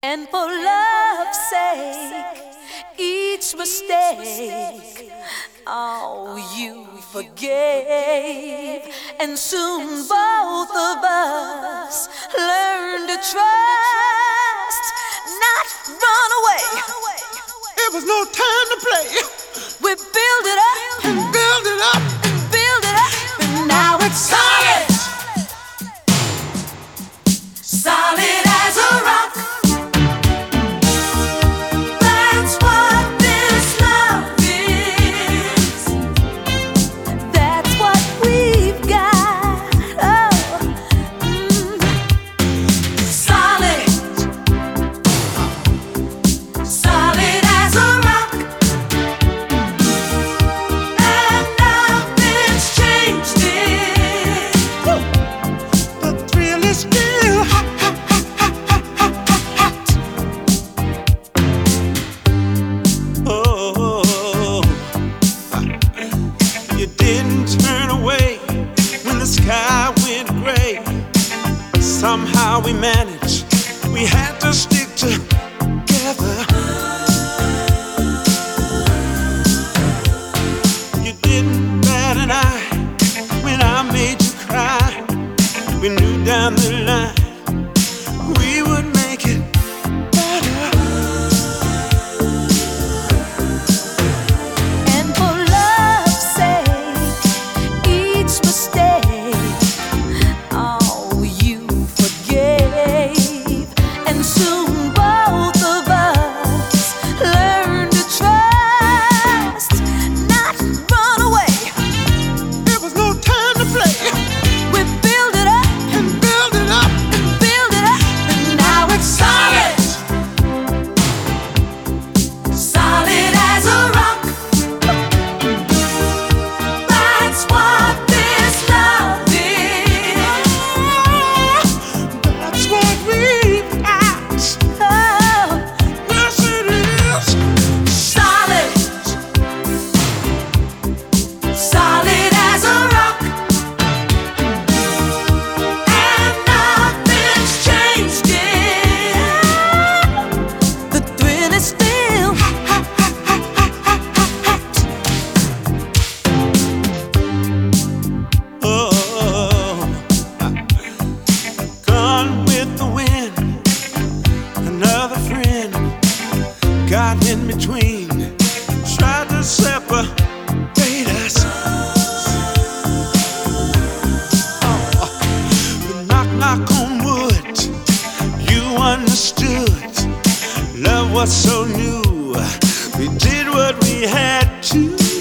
And for love's sake, each mistake, oh, you forgave. And soon both of us learned to trust, not run away. It was no time to play. We build it up and build it up and build it up, and now it's solid. Solid as a rock. That's what this love is. That's what we've got. Oh, solid. Solid as a rock. And nothing's changed it. The thrill is still hot. Oh, you didn't turn away when the sky went gray. Somehow we managed. We had to stick together. You didn't bat an eye when I made you cry. We knew down the line we would make it better. And for love's sake, each mistake, oh, you forgave. And soon both of us learned to trust, not run away. There was no time to play. We build it up And build it up. and build it up, and now it's solid. Solid as a rock. That's what this love is. That's what we've got. Oh, Yes, it is. solid. Solid as a rock. And nothing's changed it. The thrill is still hot. Oh, gone with the wind. Another friend got in between, tried to separate us. But knock on wood, you understood. Love was so new, we did what we had to.